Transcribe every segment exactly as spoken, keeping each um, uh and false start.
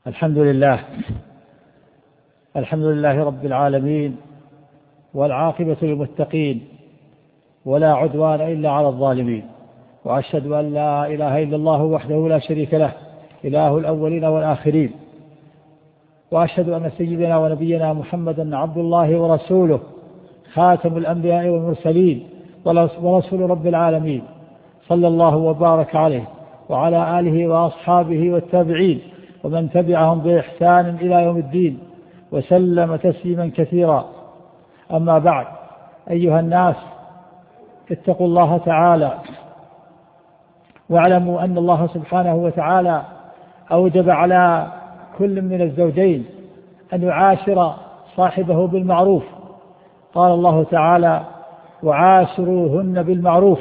الحمد لله الحمد لله رب العالمين، والعاقبة للمتقين، ولا عدوان إلا على الظالمين، وأشهد أن لا إله إلا الله وحده لا شريك له إله الأولين والآخرين، وأشهد أن سيدنا ونبينا محمدا عبد الله ورسوله خاتم الأنبياء والمرسلين ورسول رب العالمين، صلى الله وبارك عليه وعلى آله وأصحابه والتابعين ومن تبعهم بإحسان إلى يوم الدين، وسلم تسليما كثيرا. أما بعد، أيها الناس، اتقوا الله تعالى، واعلموا أن الله سبحانه وتعالى أوجب على كل من الزوجين أن يعاشر صاحبه بالمعروف. قال الله تعالى: وعاشروهن بالمعروف.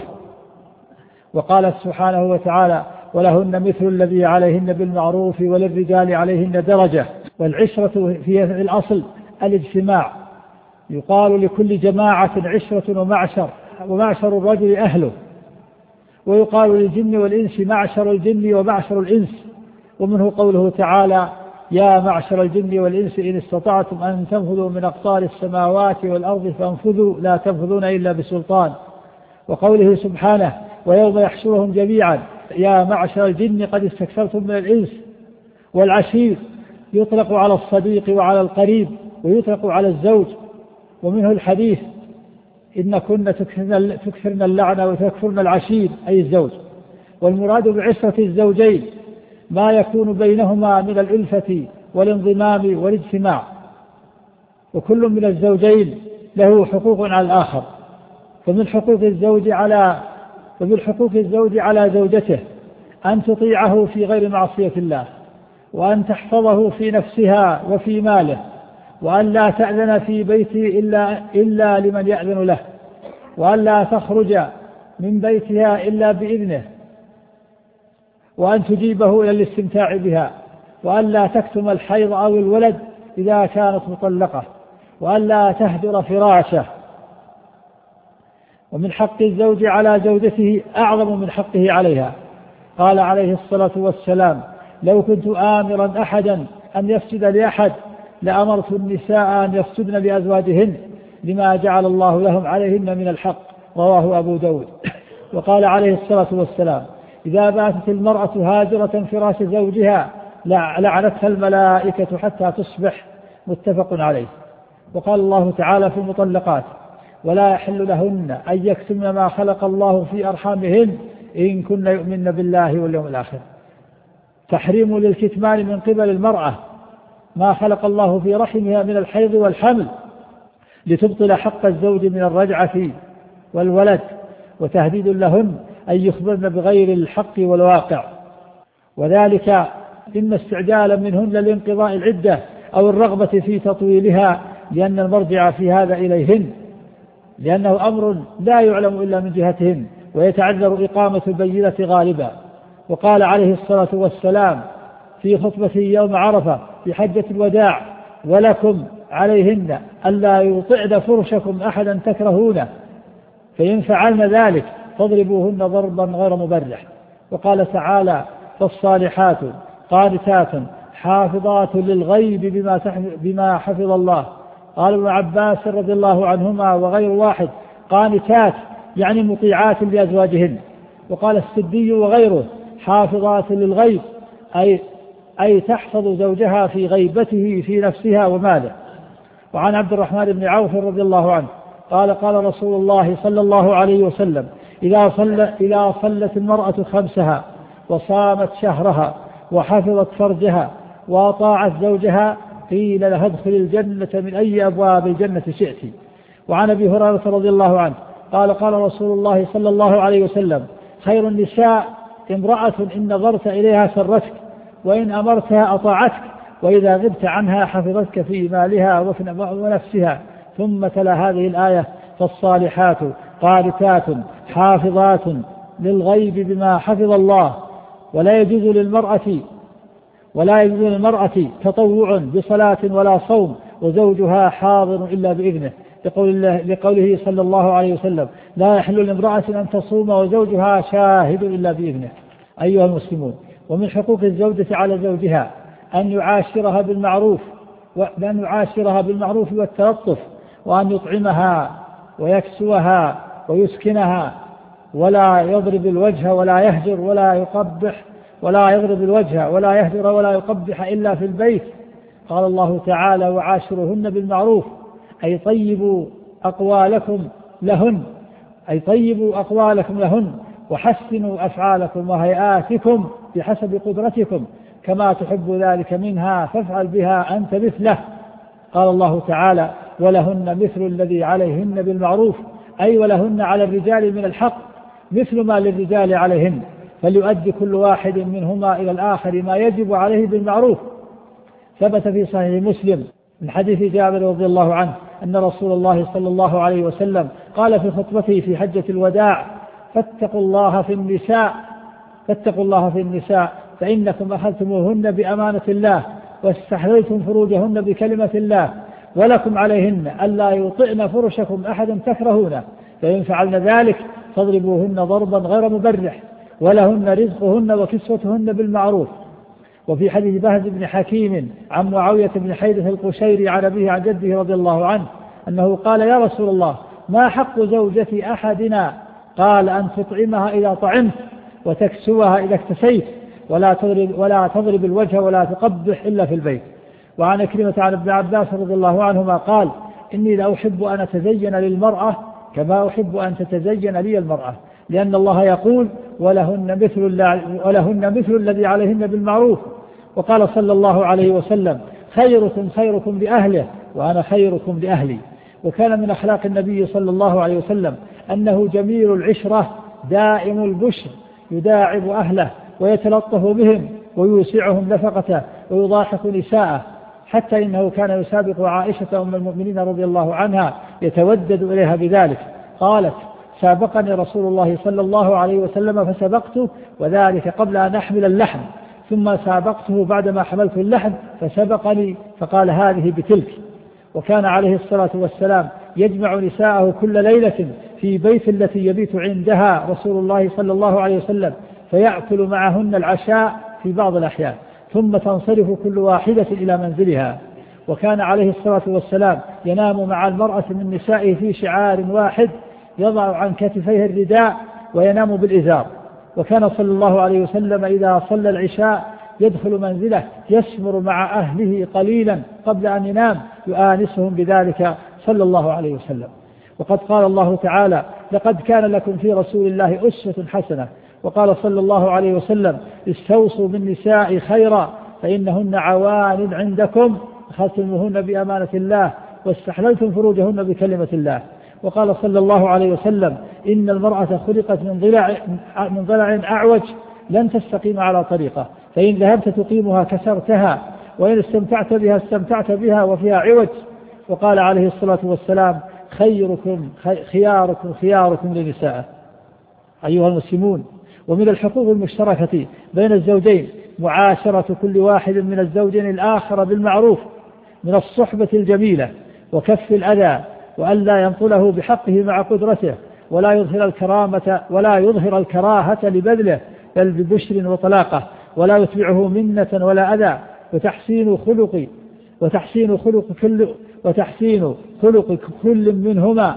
وقال سبحانه وتعالى: ولهن مثل الذي عليهن بالمعروف وللرجال عليهن درجة. والعشرة في الأصل الاجتماع، يقال لكل جماعة عشرة ومعشر، ومعشر الرجل أهله، ويقال للجن والإنس معشر الجن ومعشر الإنس. ومنه قوله تعالى: يا معشر الجن والإنس إن استطعتم أن تنفذوا من أقطار السماوات والأرض فانفذوا لا تنفذون إلا بسلطان. وقوله سبحانه: ويوم يحشرهم جميعا يا معشر الجن قد استكثرتم من الإنس. والعشير يطلق على الصديق وعلى القريب، ويطلق على الزوج. ومنه الحديث: إن كن تكثرن اللعنة وتكفرن العشير، أي الزوج. والمراد بعشرة الزوجين ما يكون بينهما من الألفة والانضمام والاجتماع، وكل من الزوجين له حقوق على الآخر. فمن حقوق الزوج على ومن حقوق الزوج على زوجته أن تطيعه في غير معصية الله، وأن تحفظه في نفسها وفي ماله، وأن لا تأذن في بيته إلا, إلا لمن يأذن له، وأن لا تخرج من بيتها إلا بإذنه، وأن تجيبه إلى الاستمتاع بها، وأن لا تكتم الحيض أو الولد إذا كانت مطلقة، وأن لا تهدر فراشه. ومن حق الزوج على زوجته أعظم من حقه عليها. قال عليه الصلاة والسلام: لو كنت آمرا أحدا أن يسجد لأحد لأمرت النساء أن يسجدن لأزواجهن لما جعل الله لهم عليهن من الحق. رواه أبو داود. وقال عليه الصلاة والسلام: إذا باتت المرأة هاجرة فراش زوجها لعنتها الملائكة حتى تصبح. متفق عليه. وقال الله تعالى في المطلقات: ولا يحل لهن أن يكتمن ما خلق الله في أرحامهن إن كن يؤمن بالله واليوم الآخر. تحريم للكتمان من قبل المرأة ما خلق الله في رحمها من الحيض والحمل لتبطل حق الزوج من الرجعة والولد، وتهديد لهن أن يخبرن بغير الحق والواقع، وذلك إما استعجالا منهن لانقضاء العدة أو الرغبة في تطويلها، لأن المرجع في هذا إليهن، لأنه أمر لا يعلم إلا من جهتهن، ويتعذر إقامة البينة غالبا. وقال عليه الصلاة والسلام في خطبته يوم عرفة في حجة الوداع: ولكم عليهن ألا يطعن فرشكم أحدا تكرهونه، فإن فعلن ذلك فاضربوهن ضربا غير مبرح. وقال تعالى: فالصالحات قانتات حافظات للغيب بما, بما حفظ الله. قال ابن عباس رضي الله عنهما وغير واحد: قانتات يعني مطيعات لأزواجهن. وقال السدي وغيره: حافظات للغيب، أي, أي تحفظ زوجها في غيبته في نفسها وماله. وعن عبد الرحمن بن عوف رضي الله عنه قال: قال رسول الله صلى الله عليه وسلم: إذا, صل إذا صلت المرأة خمسها وصامت شهرها وحفظت فرجها وأطاعت زوجها قيل لها ادخل الجنة من أي أبواب الجنة شئت. وعن أبي هريرة رضي الله عنه قال: قال رسول الله صلى الله عليه وسلم: خير النساء امرأة إن نظرت إليها سرتك، وإن أمرتها أطاعتك، وإذا غبت عنها حفظتك في مالها ونفسها. ثم تلا هذه الآية: فالصالحات قانتات حافظات للغيب بما حفظ الله. ولا يجوز للمرأة ولا يجوز للمرأة تطوع بصلاة ولا صوم وزوجها حاضر إلا بإذنه، لقول الله لقوله صلى الله عليه وسلم: لا يحل لامرأة أن تصوم وزوجها شاهد إلا بإذنه. أيها المسلمون، ومن حقوق الزوجة على زوجها أن يعاشرها بالمعروف وأن يعاشرها بالمعروف والتلطف، وأن يطعمها ويكسوها ويسكنها، ولا يضرب الوجه ولا يهجر ولا يقبح ولا يضرب الوجه ولا يهجر ولا يقبح إلا في البيت. قال الله تعالى: وعاشرهن بالمعروف، أي طيبوا أقوالكم لهن أي طيبوا أقوالكم لهن وحسنوا أفعالكم وهيئاتكم بحسب قدرتكم، كما تحب ذلك منها فافعل بها أنت مثله. قال الله تعالى: ولهن مثل الذي عليهن بالمعروف، أي ولهن على الرجال من الحق مثل ما للرجال عليهن، فليؤدي كل واحد منهما إلى الآخر ما يجب عليه بالمعروف. ثبت في صحيح مسلم من حديث جابر رضي الله عنه أن رسول الله صلى الله عليه وسلم قال في خطبته في حجة الوداع: فاتقوا الله في النساء فاتقوا الله في النساء فإنكم أخذتموهن بأمانة الله واستحللتم فروجهن بكلمة الله، ولكم عليهن ألا يطئن فرشكم أحدا تكرهونه، فإن فعلن ذلك فاضربوهن ضربا غير مبرح، ولهن رزقهن وكسوتهن بالمعروف. وفي حديث بهز بن حكيم عن معاوية بن حيدة القشيري عن أبيه عن جده رضي الله عنه أنه قال: يا رسول الله، ما حق زوجة أحدنا؟ قال: أن تطعمها إذا طعمت وتكسوها إذا اكتسيت، ولا تضرب, ولا تضرب الوجه ولا تقبح إلا في البيت. وعن كلمة عن ابن عباس رضي الله عنهما قال: إني لأحب أن أتزين للمرأة كما أحب أن تتزين لي المرأة، لأن الله يقول: ولهن مثل, ولهن مثل الذي عليهن بالمعروف. وقال صلى الله عليه وسلم: خيركم خيركم لأهله وأنا خيركم لأهلي. وكان من أخلاق النبي صلى الله عليه وسلم أنه جميل العشرة دائم البشر، يداعب أهله ويتلطف بهم ويوسعهم نفقته ويضاحك نساءه، حتى إنه كان يسابق عائشة أم المؤمنين رضي الله عنها يتودد إليها بذلك. قالت: سابقني رسول الله صلى الله عليه وسلم فسبقته، وذلك قبل أن أحمل اللحم، ثم سابقته بعدما حملت اللحم فسبقني، فقال: هذه بتلك. وكان عليه الصلاة والسلام يجمع نساءه كل ليلة في بيت التي يبيت عندها رسول الله صلى الله عليه وسلم، فيأكل معهن العشاء في بعض الأحيان، ثم تنصرف كل واحدة إلى منزلها. وكان عليه الصلاة والسلام ينام مع المرأة من نسائه في شعار واحد يضع عن كتفيه الرداء وينام بالإزار. وكان صلى الله عليه وسلم إذا صلى العشاء يدخل منزله يسمر مع أهله قليلا قبل أن ينام يؤانسهم بذلك صلى الله عليه وسلم. وقد قال الله تعالى: لقد كان لكم في رسول الله أسوة حسنة. وقال صلى الله عليه وسلم: استوصوا بالنساء خيرا فإنهن عوان عندكم أخذتموهن بأمانة الله واستحللتم فروجهن بكلمة الله. وقال صلى الله عليه وسلم: إن المرأة خلقت من ضلع, من ضلع أعوج لن تستقيم على طريقة، فإن ذهبت تقيمها كسرتها، وإن استمتعت بها استمتعت بها وفيها عوج. وقال عليه الصلاة والسلام: خيركم خياركم خياركم لنساء. أيها المسلمون، ومن الحقوق المشتركة بين الزوجين معاشرة كل واحد من الزوجين الآخر بالمعروف، من الصحبة الجميلة وكف الأذى، وأن لا ينطله بحقه مع قدرته، ولا يظهر الكرامة ولا يظهر الكراهة لبذله، بل ببشر وطلاقة، ولا يتبعه منة ولا أذى. وتحسين خلق وتحسين خلق كل وتحسين خلق كل منهما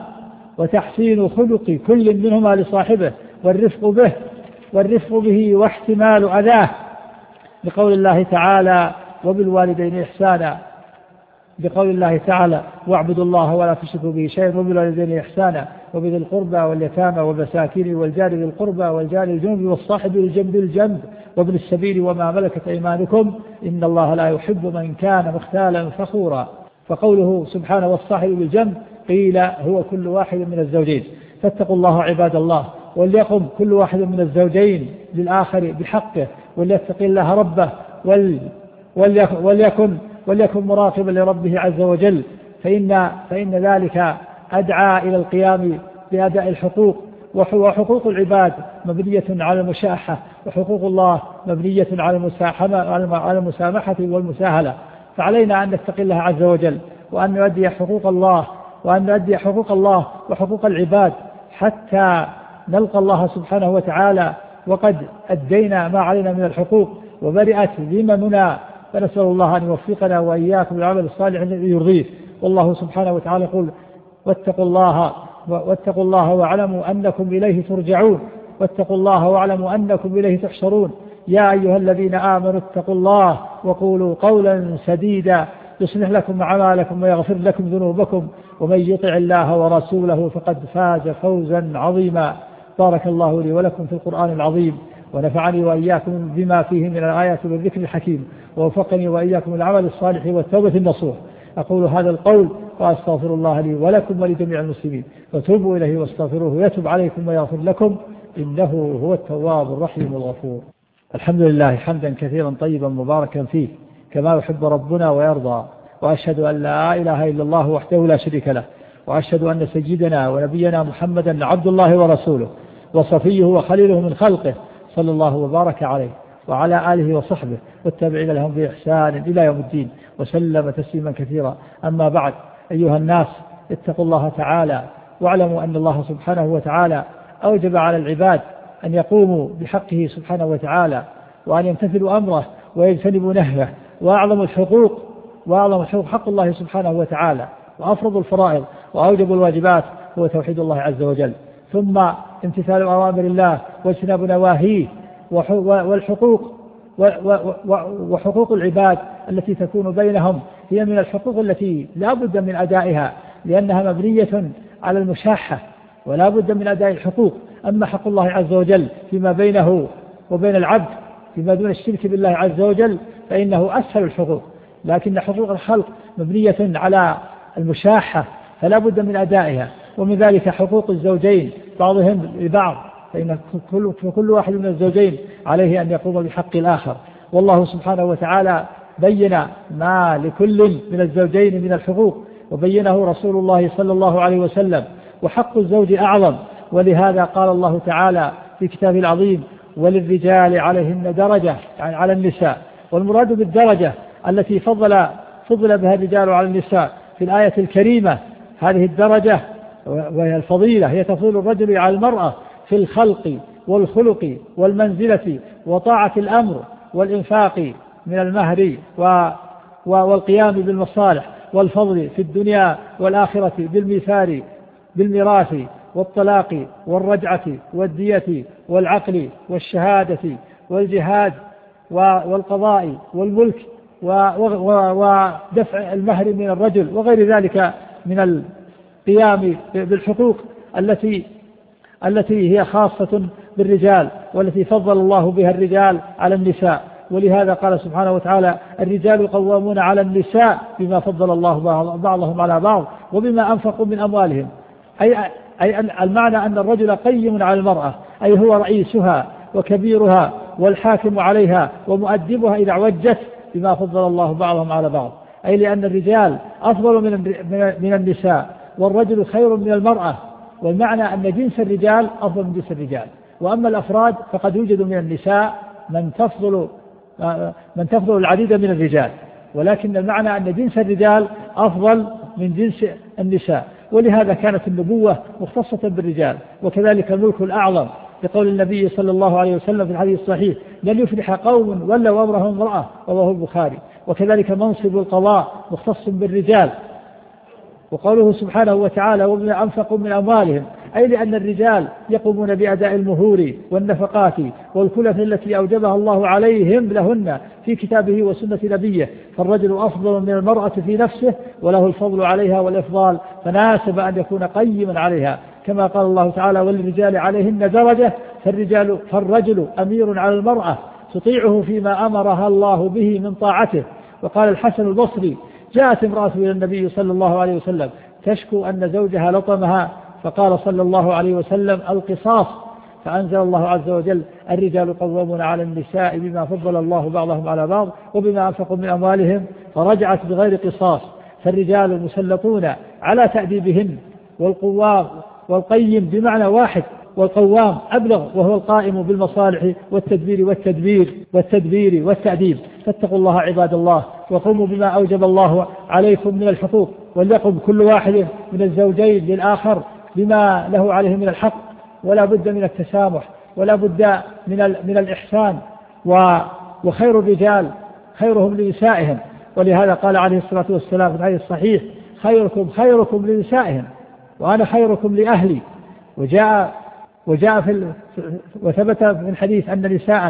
وتحسين خلق كل منهما لصاحبه، والرفق به والرفق به واحتمال أذاه، بقول الله تعالى: وبالوالدين إحسانا، بقول الله تعالى: واعبدوا الله ولا تشركوا به شيئا وبالوالدين إحسانا وبذي القربى واليتامى والمساكين والجار ذي القربى والجار الجنب والصاحب بالجنب الجنب وابن السبيل وما ملكت أيمانكم إن الله لا يحب من كان مختالا فخورا. فقوله سبحانه: والصاحب بالجنب، قيل هو كل واحد من الزوجين. فاتقوا الله عباد الله، وليقم كل واحد من الزوجين للآخر بحقه، وليتقي الله ربه، وليكن وليكن مراقبا لربه عز وجل، فإن, فإن ذلك أدعى إلى القيام بأداء الحقوق. وحقوق العباد مبنية على المشاحة، وحقوق الله مبنية على المسامحة والمساهلة. فعلينا أن نتقي الله عز وجل، وأن نؤدي حقوق الله وأن نؤدي حقوق الله وحقوق العباد حتى نلقى الله سبحانه وتعالى وقد أدينا ما علينا من الحقوق، وبرئت ذممنا فنسأل الله أن يوفقنا وإياكم للعمل الصالح الذي يرضيه. والله سبحانه وتعالى يقول واتقوا الله واتقوا الله واعلموا أنكم إليه ترجعون واتقوا الله واعلموا أنكم إليه تحشرون. يا أيها الذين آمنوا اتقوا الله وقولوا قولا سديدا يصلح لكم أعمالكم ويغفر لكم ذنوبكم ومن يطع الله ورسوله فقد فاز فوزا عظيما. بارك الله لي ولكم في القرآن العظيم ونفعني وإياكم بما فيه من الآيات والذكر الحكيم ووفقني وإياكم العمل الصالح والتوبة النصوح. أقول هذا القول وأستغفر الله لي ولكم ولجميع المسلمين فتوبوا إليه واستغفروه يتوب عليكم ويغفر لكم إنه هو التواب الرحيم الغفور. الحمد لله حمدا كثيرا طيبا مباركا فيه كما يحب ربنا ويرضى. وأشهد أن لا إله إلا الله وحده لا شريك له وأشهد أن سيدنا ونبينا محمدا عبد الله ورسوله وصفيه وخليله من خلقه صلى الله وبارك عليه وعلى آله وصحبه والتابعين لهم بإحسان إلى يوم الدين وسلم تسليما كثيرا. أما بعد، أيها الناس اتقوا الله تعالى واعلموا أن الله سبحانه وتعالى أوجب على العباد أن يقوموا بحقه سبحانه وتعالى وأن يمتثلوا أمره ويجتنبوا نهيه. وأعظم الحقوق وأعظم الحقوق حق الله سبحانه وتعالى وأفرض الفرائض وأوجب الواجبات هو توحيد الله عز وجل، ثم امتثال أوامر الله واجتناب نواهيه. والحقوق وحقوق العباد التي تكون بينهم هي من الحقوق التي لا بد من أدائها لأنها مبنية على المشاحة ولا بد من أداء الحقوق. أما حق الله عز وجل فيما بينه وبين العبد فيما دون الشرك بالله عز وجل فإنه أسهل الحقوق، لكن حقوق الخلق مبنية على المشاحة فلا بد من أدائها. ومن ذلك حقوق الزوجين بعضهم لبعض، فإن كل, كل واحد من الزوجين عليه أن يقوم بحق الآخر. والله سبحانه وتعالى بين ما لكل من الزوجين من الحقوق وبينه رسول الله صلى الله عليه وسلم، وحق الزوج أعظم. ولهذا قال الله تعالى في كتابه العظيم وللرجال عليهن درجة، يعني على النساء. والمراد بالدرجة التي فضل فضل بها الرجال على النساء في الآية الكريمة هذه الدرجة وهي الفضيلة هي تفضيل الرجل على المرأة في الخلق والخلق والمنزلة وطاعة الأمر والإنفاق من المهر والقيام بالمصالح والفضل في الدنيا والآخرة بالميثار بالميراث والطلاق والرجعة والدية والعقل والشهادة والجهاد والقضاء والملك ودفع المهر من الرجل وغير ذلك من القيام بالحقوق التي التي هي خاصة بالرجال والتي فضل الله بها الرجال على النساء. ولهذا قال سبحانه وتعالى الرجال قوامون على النساء بما فضل الله بعضهم على بعض وبما أنفقوا من أموالهم. أي, أي المعنى أن الرجل قيم على المرأة، أي هو رئيسها وكبيرها والحاكم عليها ومؤدبها إذا عوجت بما فضل الله بعضهم على بعض، أي لأن الرجال أفضل من النساء والرجل خير من المرأة. والمعنى أن جنس الرجال أفضل من جنس الرجال، وأما الأفراد فقد يوجد من النساء من تفضل من تفضل العديد من الرجال، ولكن المعنى أن جنس الرجال أفضل من جنس النساء. ولهذا كانت النبوة مختصة بالرجال، وكذلك الملك الأعظم بقول النبي صلى الله عليه وسلم في الحديث الصحيح لن يفلح قوم ولوا أمرهم امرأة، رواه البخاري. وكذلك منصب القضاء مختص بالرجال، وقوله سبحانه وتعالى وبما أنفقوا من أموالهم، أي لأن الرجال يقومون بأداء المهور والنفقات والكلف التي أوجبها الله عليهم لهن في كتابه وسنة نبيه. فالرجل أفضل من المرأة في نفسه وله الفضل عليها والإفضال، فناسب أن يكون قيما عليها كما قال الله تعالى وللرجال عليهن درجة. فالرجال فالرجل أمير على المرأة تطيعه فيما أمرها الله به من طاعته. وقال الحسن البصري جاءت امرأة إلى النبي صلى الله عليه وسلم تشكو أن زوجها لطمها، فقال صلى الله عليه وسلم القصاص، فأنزل الله عز وجل الرجال قوامون على النساء بما فضل الله بعضهم على بعض وبما أنفقوا من أموالهم، فرجعت بغير قصاص. فالرجال مسلطون على تأديبهن، والقوام والقيم بمعنى واحد، والقوام أبلغ وهو القائم بالمصالح والتدبير والتدبير والتدبير والتأديب. فاتقوا الله عباد الله وقوموا بما أوجب الله عليكم من الحقوق، وليقم كل واحد من الزوجين للآخر بما له عليه من الحق، ولا بد من التسامح ولا بد من من الإحسان. وخير الرجال خيرهم لنسائهم، ولهذا قال عليه الصلاة والسلام في الحديث الصحيح: خيركم خيركم لنسائهم وأنا خيركم لأهلي. وجاء وجاء في وثبت في الحديث أن نساء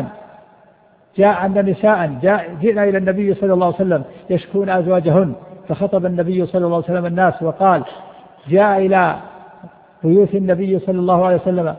جاء أن نساء جاء جئنا إلى النبي صلى الله عليه وسلم يشكون أزواجهن، فخطب النبي صلى الله عليه وسلم الناس وقال: جاء إلى بيوت النبي صلى الله عليه وسلم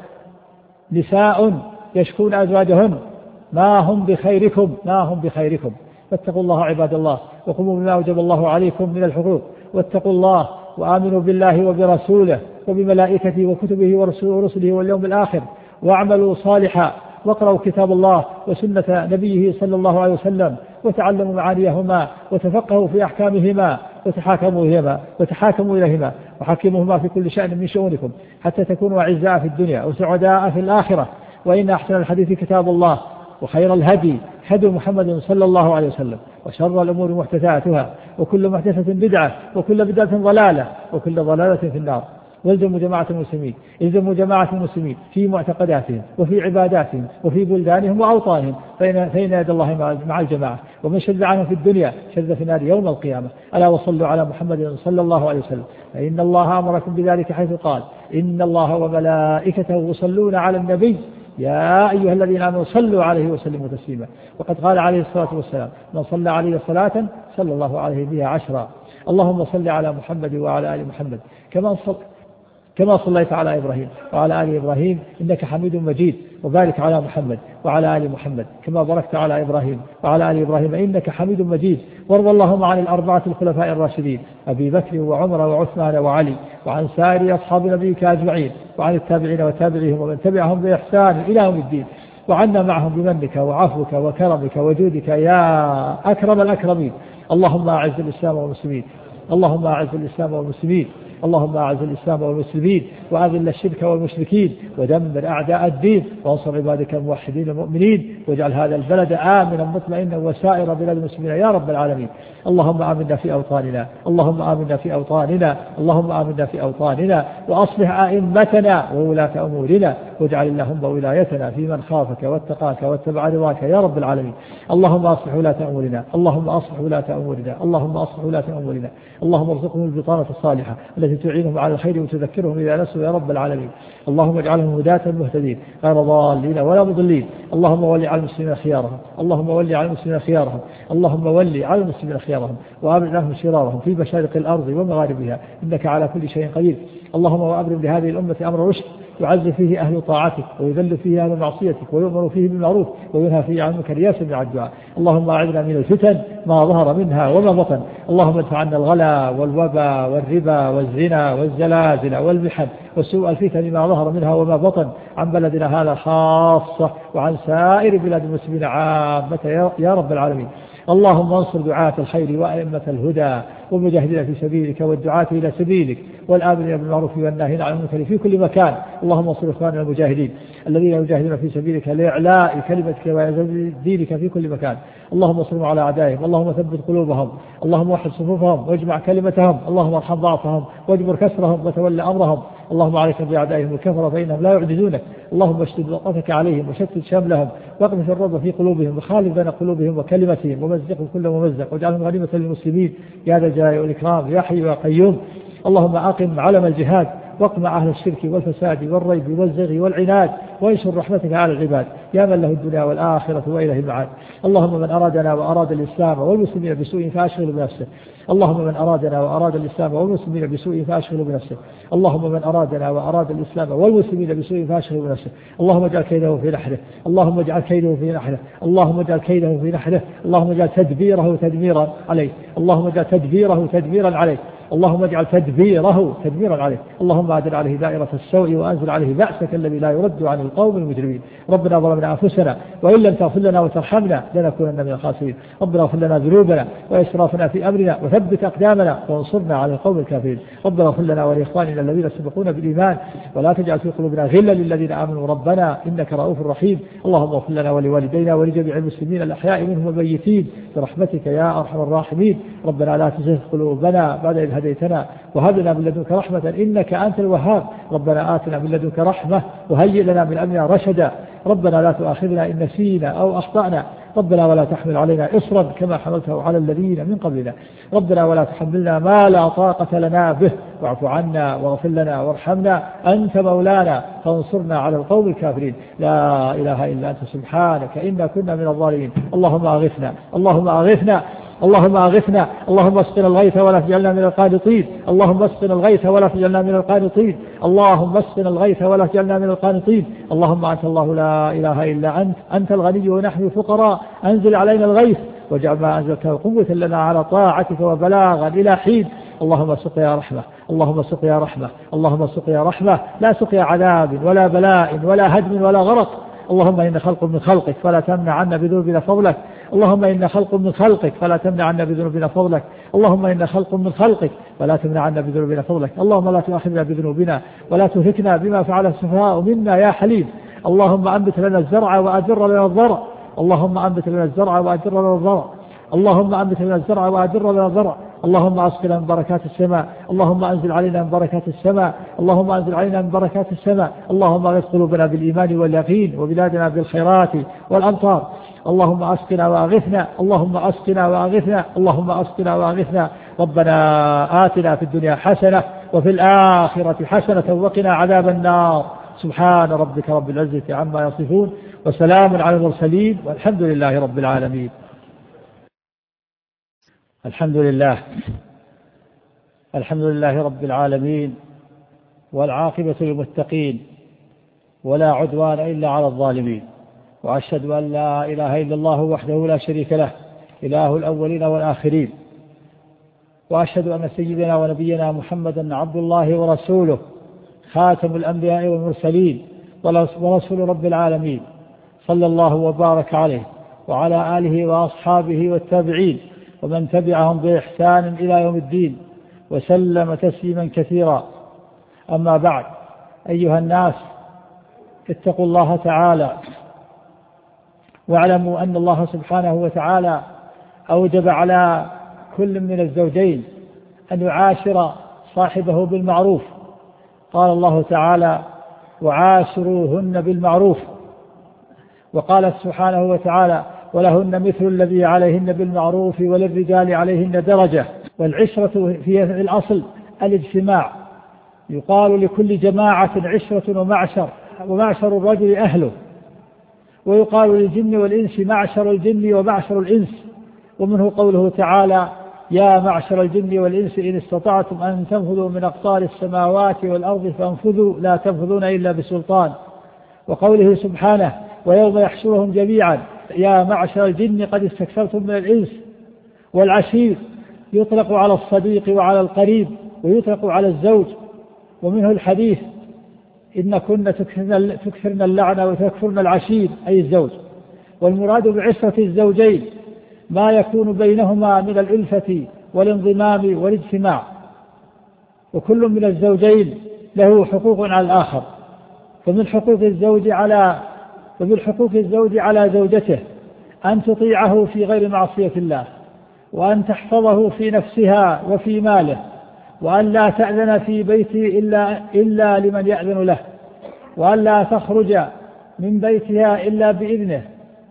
نساء يشكون أزواجهن ما هم بخيركم ما هم بخيركم فاتقوا الله عباد الله، وقوموا بما أوجب الله عليكم من الحقوق، واتقوا الله وآمنوا بالله وبرسوله وبملائكته وكتبه ورسله واليوم الآخر، واعملوا صالحا، واقرأوا كتاب الله وسنة نبيه صلى الله عليه وسلم، وتعلموا معانيهما وتفقهوا في أحكامهما وتحاكموا إليهما وتحاكموا إليهما وحكموهما في كل شأن من شؤونكم، حتى تكونوا أعزاء في الدنيا وسعداء في الآخرة. وإن أحسن الحديث كتاب الله، وخير الهدي هدي محمد صلى الله عليه وسلم، وشر الأمور محدثاتها، وكل محدثة بدعة، وكل بدعة ضلالة، وكل ضلالة في النار. والزموا جماعة المسلمين الزموا جماعة المسلمين في معتقداتهم وفي عباداتهم وفي بلدانهم وأوطانهم، فإن, فإن يد الله مع الجماعة، ومن شذ عنهم في الدنيا شذ في النار يوم القيامة. ألا وصلوا على محمد صلى الله عليه وسلم، فإن الله أمركم بذلك حيث قال: إن الله وملائكته يصلون على النبي يا أيها الذين آمنوا صلوا عليه وسلموا تسليما. وقد قال عليه الصلاة والسلام: من صلى عليه صلاة صلى الله عليه بها عشرا. اللهم صل على محمد وعلى آل محمد كما صل كما صليت على إبراهيم وعلى آل إبراهيم إنك حميد مجيد، وبارك على محمد وعلى آل محمد كما باركت على إبراهيم وعلى آل إبراهيم إنك حميد مجيد. وارض اللهم عن الأربعة الخلفاء الراشدين أبي بكر وعمر وعثمان وعلي، وعن سائر أصحاب نبيك أجمعين، وعن التابعين وتابعيهم ومن تبعهم بإحسان إلى يوم الدين، وعنا معهم بمنك وعفوك وكرمك وجودك يا أكرم الأكرمين. اللهم أعز الإسلام والمسلمين اللهم أعز الإسلام والمسلمين اللهم أعز الإسلام والمسلمين، وأذل الشرك والمشركين، ودمر أعداء الدين، وانصر عبادك الموحدين المؤمنين، واجعل هذا البلد آمنا مطمئنا وسائر بلاد المسلمين يا رب العالمين. اللهم آمنا في أوطاننا اللهم آمنا في أوطاننا اللهم آمنا في أوطاننا وأصلح أئمتنا وولاة أمورنا، واجعل اللهم ولايتنا في من خافك واتقاك واتبع رضاك يا رب العالمين. اللهم أصلح ولاة أمورنا اللهم أصلح ولاة أمورنا اللهم أصلح ولاة أمورنا اللهم ارزقهم البطانة الصالحة التي تعينهم على الخير وتذكرهم إذا نسوا يا رب العالمين. اللهم اجعلهم هداة مهتدين غير ضالين ولا مضلين. اللهم ولي على المسلمين خيارهم اللهم ولي على المسلمين خيارهم اللهم ولي على المسلمين خيارهم وأبعد عنهم شرارهم في مشارق الأرض ومغاربها، إنك على كل شيء قدير. اللهم وأبرم لهذه الأمة أمر رشد يعز فيه أهل طاعتك ويذل فيه أهل معصيتك ويؤمر فيه بالمعروف وينهى فيه عن المنكر يا سميع الدعاء. اللهم أعذنا من الفتن ما ظهر منها وما بطن. اللهم ادفع عنا الغلا والوبا والربا والزنا والزلازل والمحن وسوء الفتن ما ظهر منها وما بطن عن بلدنا هذا خاصة وعن سائر بلاد المسلمين عامة يا رب العالمين. اللهم انصر دعاة الخير وأئمة الهدى والمجاهدين في سبيلك والدعاة إلى سبيلك والآمرين بالمعروف والناهين عن المنكر في كل مكان. اللهم انصر إخواننا المجاهدين الذين يجاهدون في سبيلك لإعلاء كلمتك وإعزاز دينك في كل مكان. اللهم انصرهم على أعدائهم اللهم ثبت قلوبهم اللهم وحد صفوفهم واجمع كلمتهم اللهم ارحم ضعفهم واجبر كسرهم وتولى أمرهم. اللهم عليك بأعدائهم الكفر فإنهم لا يعجزونك. اللهم اشتد وطأتك عليهم وشتت شملهم واقذف الرعب في قلوبهم وخالف بين قلوبهم وكلمتهم ومزقهم كل ممزق واجعلهم غنيمة للمسلمين يا ذا الجلال والإكرام يا حي يا قيوم. اللهم أقم علم الجهاد واقمع أهل الشرك والفساد والريب والزغي والعناد وانشر رحمتك على العباد يا من له الدنيا والآخرة وإليه المعاد. اللهم من أرادنا وأراد الإسلام والمسلمين بسوء فأشغل بنفسه. اللهم من أرادنا وأراد الإسلام والمسلمين بسوء فأشغل بنفسه. اللهم من أرادنا وأراد الإسلام والمسلمين بسوء فأشغل بنفسه. اللهم اجعل كيده في نحره اللهم اجعل كيده في نحره اللهم اجعل كيده في نحره اللهم اجعل تدبيره تدميرا عليه اللهم اجعل تدبيره تدميرا عليه اللهم اجعل تدبيره تدميرا عليه. اللهم أعدل عليه دائرة السوء وأنزل عليه بأسك الذي لا يرد عن القوم المجرمين. ربنا ظلمنا أنفسنا وإن لم تغفر لنا وترحمنا لنكونن من الخاسرين. ربنا اغفر لنا ذنوبنا وإسرافنا في أمرنا وثبت أقدامنا وانصرنا على القوم الكافرين. ربنا اغفر لنا ولإخواننا الذين سبقونا بالإيمان ولا تجعل في قلوبنا غلا للذين آمنوا ربنا إنك رؤوف رحيم. اللهم اغفر لنا ولوالدينا ولجميع المسلمين الأحياء منهم والميتين برحمتك يا أرحم الراحمين. ربنا لا تزغ قلوبنا بعد إذ هديتنا وهب لنا من لدنك رحمة إنك أنت الوهاب. ربنا آتنا من لدنك رحمة وهيئ لنا من أمرنا رشدا. ربنا لا تؤاخذنا إن نسينا أو أخطأنا. ربنا ولا تحمل علينا إصرا كما حملته على الذين من قبلنا. ربنا ولا تحملنا ما لا طاقة لنا به واعف عنا واغفر لنا وارحمنا أنت مولانا فانصرنا على القوم الكافرين. لا إله إلا أنت سبحانك إنا كنا من الظالمين. اللهم أغثنا اللهم أغثنا اللهم أغثنا اللهم اسقنا الغيث ولا تجعلنا من القانطين. اللهم اسقنا الغيث ولا تجعلنا من القانطين. اللهم اسقنا الغيث ولا تجعلنا من القانطين. اللهم أنت الله لا إله إلا أنت أنت الغني ونحن الفقراء أنزل علينا الغيث واجعل ما أنزلته قوة لنا على طاعتك وبلاغا إلى حين. اللهم سقيا رحمة اللهم سقيا رحمة اللهم سقيا رحمة لا سقيا عذاب ولا بلاء ولا هدم ولا غرق. اللهم إن خلق من خلقك فلا تمنع عنا بذنوبنا فضلك. اللهم إن خلق من خلقك فلا تمنع عنا بذنوبنا فضلك. اللهم إن خلق من خلقك فلا تمنع عنا بذنوبنا فضلك. اللهم لا تؤاخذنا بذنوبنا ولا تهلكنا بما فعل السفهاء منا يا حليم. اللهم أنبت لنا الزرع وأدر لنا الضرع. اللهم أنبت لنا الزرع وأدر لنا الضرع. اللهم أنبت لنا الزرع وأدر لنا الضرع. اللهم أسقنا من بركات السماء. اللهم أنزل علينا من بركات السماء. اللهم أنزل علينا من بركات السماء. اللهم اغث قلوبنا بالإيمان واليقين وبلادنا بالخيرات والأمطار. اللهم أسقنا وأغثنا اللهم أسقنا وأغثنا اللهم أسقنا وأغثنا. ربنا آتنا في الدنيا حسنة وفي الآخرة حسنة وقنا عذاب النار. سبحان ربك رب العزة عما يصفون وسلام على المرسلين والحمد لله رب العالمين. الحمد لله الحمد لله رب العالمين والعاقبة للمتقين ولا عدوان إلا على الظالمين. وأشهد أن لا إله إلا الله وحده لا شريك له إله الأولين والآخرين. وأشهد أن سيدنا ونبينا محمدا عبد الله ورسوله خاتم الأنبياء والمرسلين ورسول رب العالمين صلى الله وبارك عليه وعلى آله وأصحابه والتابعين ومن تبعهم بإحسان إلى يوم الدين وسلم تسليما كثيرا. أما بعد، أيها الناس اتقوا الله تعالى واعلموا أن الله سبحانه وتعالى أوجب على كل من الزوجين أن يعاشر صاحبه بالمعروف. قال الله تعالى وعاشروهن بالمعروف. وقال سبحانه وتعالى ولهن مثل الذي عليهن بالمعروف وللرجال عليهن درجة. والعشرة في الأصل الاجتماع. يقال لكل جماعة عشرة ومعشر، ومعشر الرجل أهله. ويقال للجن والإنس معشر الجن ومعشر الإنس. ومنه قوله تعالى يا معشر الجن والإنس إن استطعتم أن تنفذوا من أقطار السماوات والأرض فانفذوا لا تنفذون إلا بسلطان. وقوله سبحانه ويوم يحشرهم جميعا يا معشر الجن قد استكثرتم من الإنس. والعشير يطلق على الصديق وعلى القريب ويطلق على الزوج. ومنه الحديث إن كنا تكثرن اللعنة وتكفرن العشير أي الزوج. والمراد بعشرة الزوجين ما يكون بينهما من الألفة والانضمام والاجتماع. وكل من الزوجين له حقوق على الآخر. فمن حقوق الزوج على ومن حقوق الزوج على زوجته أن تطيعه في غير معصية الله، وأن تحفظه في نفسها وفي ماله، وأن لا تأذن في بيته إلا, إلا لمن يأذن له، وأن لا تخرج من بيتها إلا بإذنه،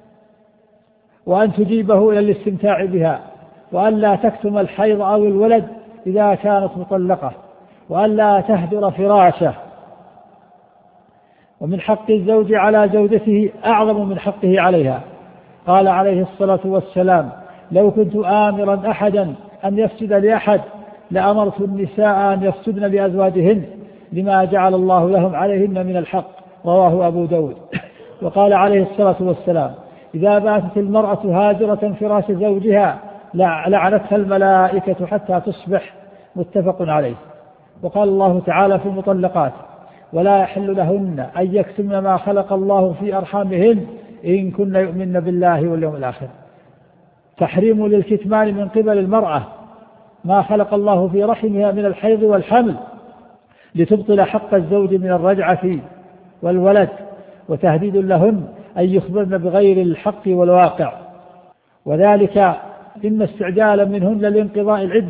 وأن تجيبه إلى الاستمتاع بها، وأن لا تكتم الحيض أو الولد إذا كانت مطلقة، وأن لا تهجر فراشه. ومن حق الزوج على زوجته أعظم من حقه عليها. قال عليه الصلاة والسلام لو كنت آمرا أحدا أن يسجد لأحد لأمرت النساء أن يسجدن لأزواجهن لما جعل الله لهم عليهن من الحق. رواه أبو داود. وقال عليه الصلاة والسلام إذا باتت المرأة هاجرة فراش زوجها لعنتها الملائكة حتى تصبح. متفق عليه. وقال الله تعالى في المطلقات ولا يحل لهن أن يكتمن ما خلق الله في أرحامهن إن كن يؤمن بالله واليوم الآخر. تحريم للكتمان من قبل المرأة ما خلق الله في رحمها من الحيض والحمل لتبطل حق الزوج من الرجعة والولد، وتهديد لهن أن يخبرن بغير الحق والواقع، وذلك إن استعجالا منهن لانقضاء العدة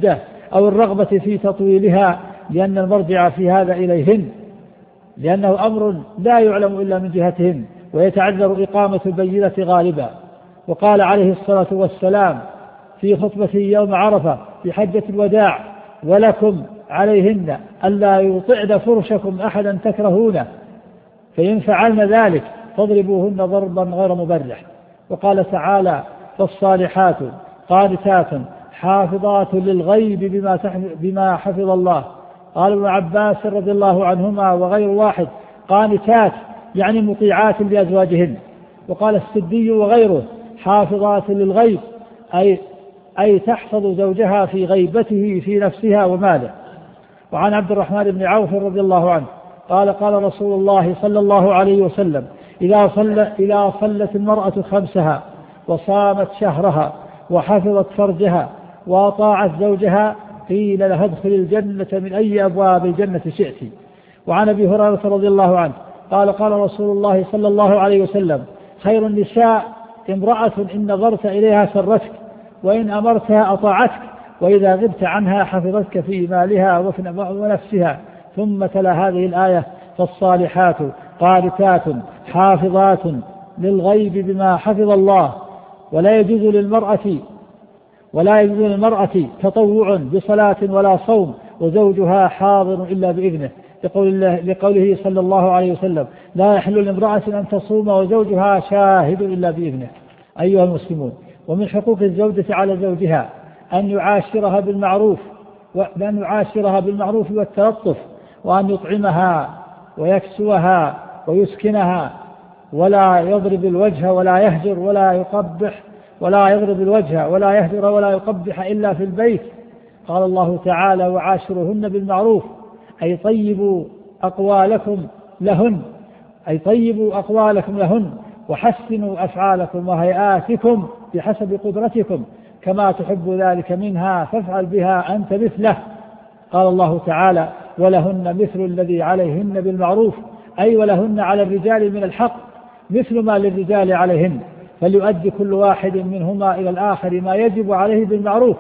أو الرغبة في تطويلها، لأن المرجع في هذا إليهن، لأنه أمر لا يعلم إلا من جهتهن، ويتعذر إقامة البينة غالبا. وقال عليه الصلاة والسلام في خطبته يوم عرفة في حجة الوداع: ولكم عليهن ألا يطعن فرشكم أحدا تكرهونه، فإن فعلن ذلك فاضربوهن ضربا غير مبرح. وقال تعالى: فالصالحات قانتات حافظات للغيب بما, بما حفظ الله. قال ابن عباس رضي الله عنهما وغير واحد: قانتات يعني مطيعات لأزواجهن. وقال السدي وغيره: حافظات للغيب أي, أي تحفظ زوجها في غيبته في نفسها وماله. وعن عبد الرحمن بن عوف رضي الله عنه قال: قال رسول الله صلى الله عليه وسلم: إذا, صل إذا صلت المرأة خمسها وصامت شهرها وحفظت فرجها وأطاعت زوجها قيل لها ادخل الجنة من أي أبواب الجنة شئت. وعن أبي هريرة رضي الله عنه قال: قال رسول الله صلى الله عليه وسلم: خير النساء امرأة إن نظرت إليها سرتك، وإن أمرتها أطاعتك، وإذا غبت عنها حفظتك في مالها ونفسها. ثم تلا هذه الآية: فالصالحات قانتات حافظات للغيب بما حفظ الله. ولا يجوز للمرأة ولا يجوز للمرأة تطوع بصلاة ولا صوم وزوجها حاضر إلا بإذنه، لقول الله لقوله صلى الله عليه وسلم: لا يحل لامرأة أن تصوم وزوجها شاهد إلا بإذنه. أيها المسلمون، ومن حقوق الزوجة على زوجها أن يعاشرها بالمعروف وأن يعاشرها بالمعروف والتلطف، وأن يطعمها ويكسوها ويسكنها، ولا يضرب الوجه ولا يهجر ولا يقبح ولا يضرب الوجه ولا يهجر ولا يقبح إلا في البيت. قال الله تعالى: وعاشرهن بالمعروف، أي طيبوا أقوالكم لهن أي طيبوا أقوالكم لهن وحسنوا أفعالكم وهيئاتكم بحسب قدرتكم، كما تحب ذلك منها فافعل بها أنت مثله. قال الله تعالى: ولهن مثل الذي عليهن بالمعروف، أي ولهن على الرجال من الحق مثل ما للرجال عليهن، فليؤدي كل واحد منهما إلى الآخر ما يجب عليه بالمعروف.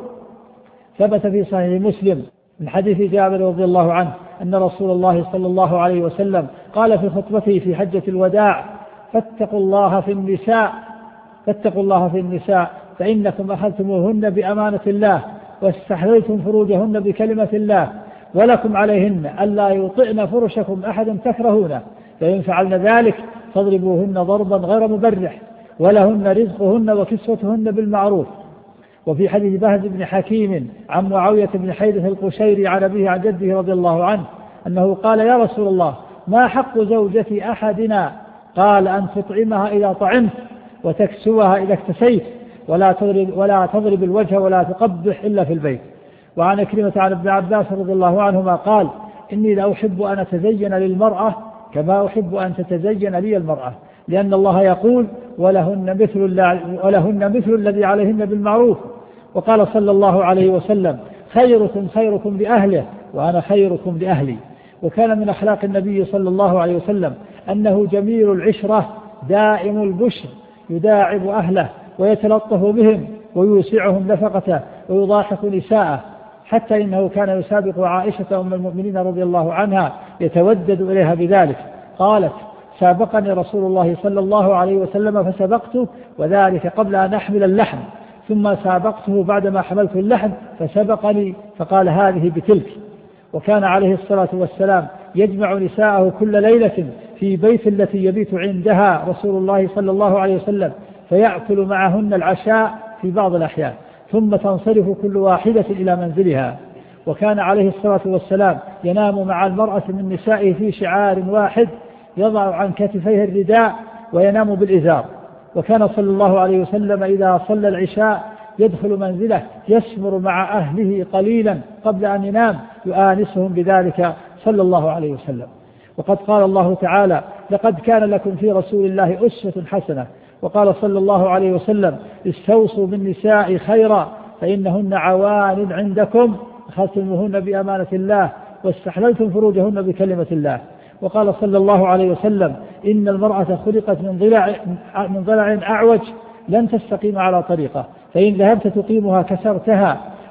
ثبت في صحيح مسلم من حديث جابر رضي الله عنه أن رسول الله صلى الله عليه وسلم قال في خطبته في حجة الوداع: فاتقوا الله في النساء فاتقوا الله في النساء فإنكم أخذتموهن بأمانة الله واستحللتم فروجهن بكلمة الله، ولكم عليهن ألا يطئن فرشكم أحدا تكرهونه، فإن فعلن ذلك فاضربوهن ضربا غير مبرح، ولهن رزقهن وكسوتهن بالمعروف. وفي حديث بهز بن حكيم عن معاوية بن حيدة القشيري عن أبيه عن جده رضي الله عنه أنه قال: يا رسول الله، ما حق زوجة أحدنا؟ قال: أن تطعمها إذا طعمت، وتكسوها إذا اكتسيت، ولا تضرب, ولا تضرب الوجه ولا تقبح إلا في البيت. وعن كلمة عن ابن عباس رضي الله عنهما قال: إني لأحب أن أتزين للمرأة كما أحب أن تتزين لي المرأة، لأن الله يقول: ولهن مثل, ولهن مثل الذي عليهن بالمعروف. وقال صلى الله عليه وسلم: خيركم خيركم لأهله وأنا خيركم لأهلي. وكان من أخلاق النبي صلى الله عليه وسلم أنه جميل العشرة دائم البشر، يداعب أهله ويتلطف بهم ويوسعهم نفقته ويضاحك نساءه، حتى إنه كان يسابق عائشة أم المؤمنين رضي الله عنها يتودد إليها بذلك. قالت: سابقني رسول الله صلى الله عليه وسلم فسبقته، وذلك قبل أن أحمل اللحم، ثم سابقته بعدما حملت اللحم فسبقني، فقال: هذه بتلك. وكان عليه الصلاة والسلام يجمع نساءه كل ليلة في بيت التي يبيت عندها رسول الله صلى الله عليه وسلم، فيأكل معهن العشاء في بعض الأحيان، ثم تنصرف كل واحدة إلى منزلها. وكان عليه الصلاة والسلام ينام مع المرأة من نسائه في شعار واحد يضع عن كتفيه الرداء وينام بالإزار. وكان صلى الله عليه وسلم إذا صلى العشاء يدخل منزله يسمر مع أهله قليلا قبل أن ينام يؤانسهم بذلك صلى الله عليه وسلم. وقد قال الله تعالى: لقد كان لكم في رسول الله أسوة حسنة. وقال صلى الله عليه وسلم: استوصوا بالنساء خيرا فإنهن عوان عندكم، أخذتموهن بأمانة الله واستحللتم فروجهن بكلمة الله. وقال صلى الله عليه وسلم: إن المرأة خلقت من ضلع, من ضلع أعوج لن تستقيم على طريقة، فإن ذهبت تقيمها كسرتها،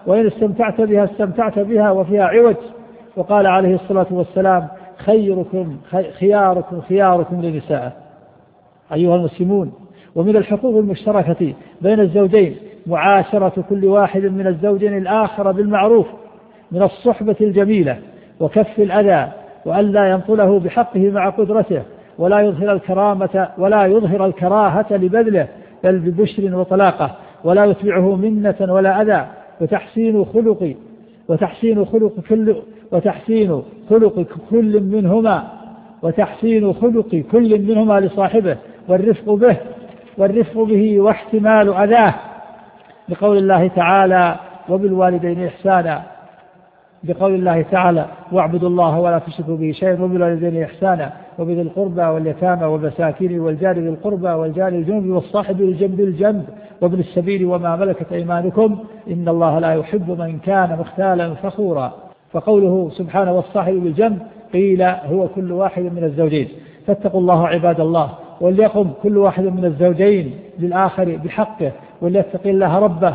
وإن استمتعت بها استمتعت بها وفيها عوج. وقال عليه الصلاة والسلام خيركم خياركم خياركم لنسائه. أيها المسلمون، ومن الحقوق المشتركة بين الزوجين معاشرة كل واحد من الزوجين الآخر بالمعروف من الصحبة الجميلة وكف الأذى، وأن لا ينطله بحقه مع قدرته، ولا يظهر الكرامة ولا يظهر الكراهة لبذله بل ببشر وطلاقة، ولا يتبعه منة ولا أذى. وتحسين خلق وتحسين خلق كل وتحسين خلق كل منهما وتحسين خلق كل منهما لصاحبه والرفق به والرفق به واحتمال أذاه، بقول الله تعالى وبالوالدين إحسانا، بقول الله تعالى واعبدوا الله ولا تشركوا به شيئا وبالوالدين إحسانا وبذي القربى واليتامى والمساكين والجار ذي القربى والجار الجنب والصاحب بالجنب الجنب وابن السبيل وما ملكت أيمانكم إن الله لا يحب من كان مختالا فخورا. فقوله سبحانه والصاحب بالجنب قيل هو كل واحد من الزوجين. فاتقوا الله عباد الله، وليقم كل واحد من الزوجين للآخر بحقه، وليتقي الله ربه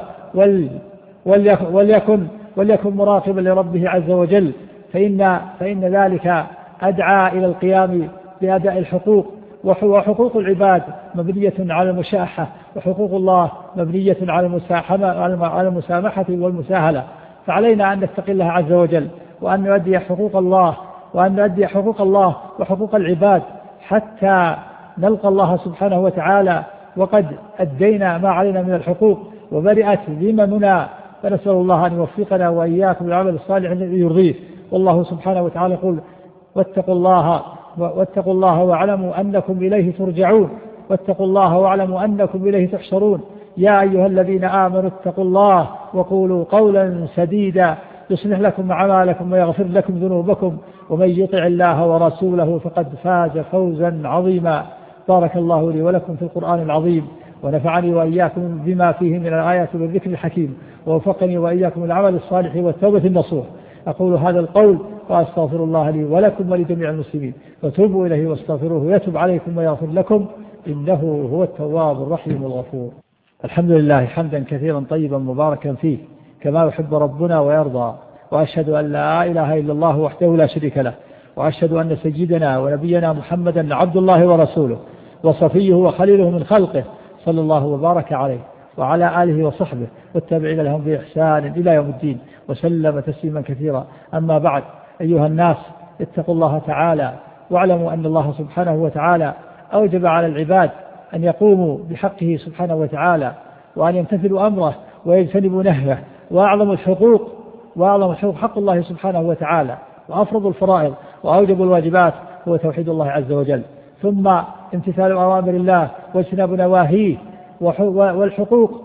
وليكن وليكن مراقبا لربه عز وجل، فإن, فإن ذلك أدعى إلى القيام بأداء الحقوق. وحقوق العباد مبنية على المشاحة، وحقوق الله مبنية على المسامحة والمساهلة. فعلينا أن نتقي الله عز وجل، وأن نؤدي حقوق الله وأن نؤدي حقوق الله وحقوق العباد حتى نلقى الله سبحانه وتعالى وقد أدينا ما علينا من الحقوق وبرئت ذممنا. فنسأل الله أن يوفقنا وإياكم للعمل الصالح الذي يرضيه. والله سبحانه وتعالى يقول واتقوا الله واتقوا الله واعلموا أنكم إليه ترجعون، واتقوا الله واعلموا أنكم إليه تحشرون. يا أيها الذين آمنوا اتقوا الله وقولوا قولا سديدا يصلح لكم أعمالكم ويغفر لكم ذنوبكم، ومن يطع الله ورسوله فقد فاز فوزا عظيما. بارك الله لي ولكم في القرآن العظيم، ونفعني وإياكم بما فيه من الآيات والذكر الحكيم، ووفقني وإياكم العمل الصالح والتوبة النصوح. أقول هذا القول وأستغفر الله لي ولكم ولجميع المسلمين، وتوبوا إليه واستغفروه يتوب عليكم ويغفر لكم إنه هو التواب الرحيم الغفور. الحمد لله حمدا كثيرا طيبا مباركا فيه كما يحب ربنا ويرضى، وأشهد أن لا إله إلا الله وحده لا شريك له، وأشهد أن سيدنا ونبينا محمدا عبد الله ورسوله وصفيه وخليله من خلقه، صلى الله وبارك عليه وعلى آله وصحبه والتابعين لهم بإحسان إلى يوم الدين، وسلم تسليما كثيرا. أما بعد، أيها الناس اتقوا الله تعالى، واعلموا أن الله سبحانه وتعالى أوجب على العباد أن يقوموا بحقه سبحانه وتعالى، وأن يمتثلوا أمره ويجتنبوا نهيه. وأعظم الحقوق وأعظم الحقوق حق الله سبحانه وتعالى، وأفرض الفرائض وأوجب الواجبات هو توحيد الله عز وجل، ثم امتثال أوامر الله واجتناب نواهيه. والحقوق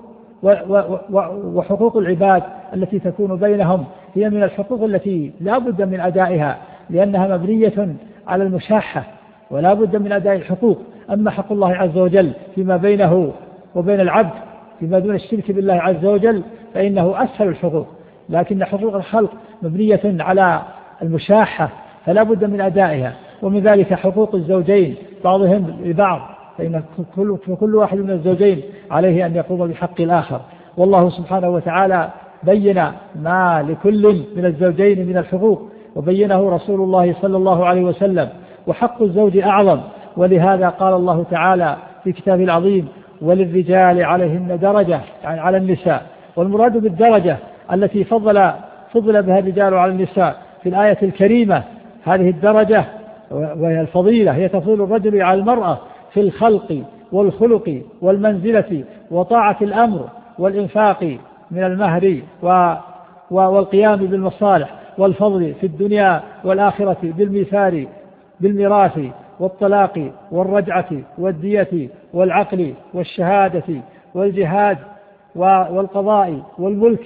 وحقوق العباد التي تكون بينهم هي من الحقوق التي لا بد من أدائها، لأنها مبنية على المشاحة، ولا بد من أداء الحقوق. أما حق الله عز وجل فيما بينه وبين العبد فيما دون الشرك بالله عز وجل فإنه أسهل الحقوق، لكن حقوق الخلق مبنية على المشاحة فلا بد من أدائها. ومن ذلك حقوق الزوجين بعضهم لبعض، فإن كل, كل واحد من الزوجين عليه أن يقوم بحق الآخر. والله سبحانه وتعالى بين ما لكل من الزوجين من الحقوق، وبينه رسول الله صلى الله عليه وسلم. وحق الزوج أعظم، ولهذا قال الله تعالى في كتابه العظيم وللرجال عليهن درجة، يعني على النساء. والمراد بالدرجة التي فضل, فضل بها الرجال على النساء في الآية الكريمة هذه الدرجة وهي الفضيلة، هي تفضيل الرجل على المرأة في الخلق والخلق والمنزلة وطاعة الأمر والإنفاق من المهر والقيام بالمصالح والفضل في الدنيا والآخرة بالميثار بالميراث والطلاق والرجعة والدية والعقل والشهادة والجهاد والقضاء والملك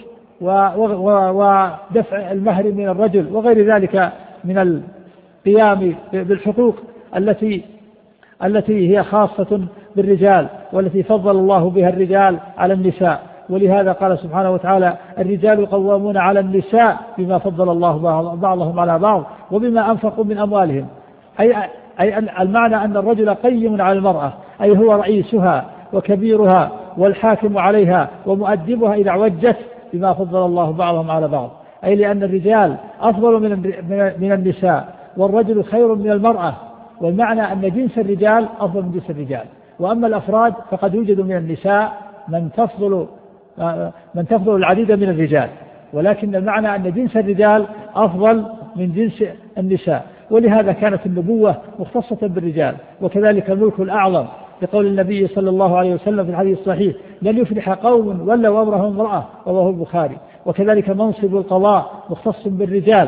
ودفع المهر من الرجل وغير ذلك من القيام بالحقوق التي التي هي خاصة بالرجال، والتي فضل الله بها الرجال على النساء. ولهذا قال سبحانه وتعالى الرجال قوامون على النساء بما فضل الله بعضهم على بعض وبما أنفقوا من أموالهم. أي, أي المعنى أن الرجل قيم على المرأة، أي هو رئيسها وكبيرها والحاكم عليها ومؤدبها إذا عوجت بما فضل الله بعضهم على بعض، أي لأن الرجال أفضل من النساء، والرجل خير من المرأة، والمعنى أن جنس الرجال أفضل من جنس الرجال. وأما الأفراد فقد يوجد من النساء من تفضل من تفضل العديد من الرجال، ولكن المعنى أن جنس الرجال أفضل من جنس النساء. ولهذا كانت النبوة مختصة بالرجال، وكذلك الملك الأعظم لقول النبي صلى الله عليه وسلم في الحديث الصحيح: لن يفلح قوم ولوا أمرهم امرأة، رواه البخاري. وكذلك منصب القضاء مختص بالرجال.